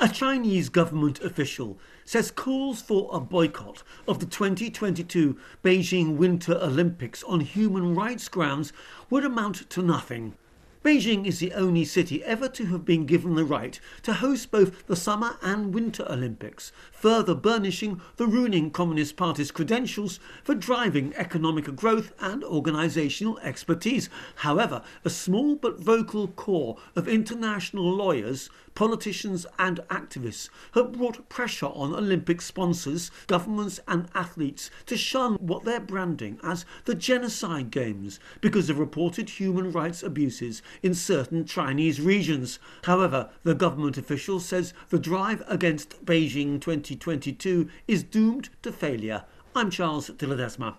A Chinese government official says calls for a boycott of the 2022 Beijing Winter Olympics on human rights grounds would amount to nothing. Beijing is the only city ever to have been given the right to host both the Summer and Winter Olympics, further burnishing the ruling Communist Party's credentials for driving economic growth and organisational expertise. However, a small but vocal core of international lawyers, politicians and activists have brought pressure on Olympic sponsors, governments and athletes to shun what they're branding as the genocide games because of reported human rights abuses in certain Chinese regions. However, the government official says the drive against Beijing 2022 is doomed to failure. I'm Charles de Ledesma.